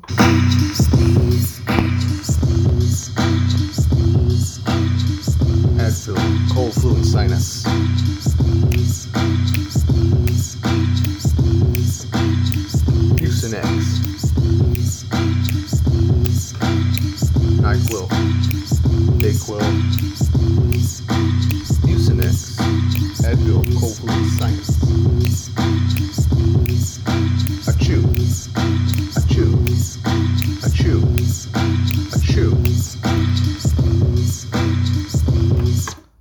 Advil, cold flu and sinus. Mucinex, NyQuil, Dayquil, Mucinex, Advil, cold flu and sinus.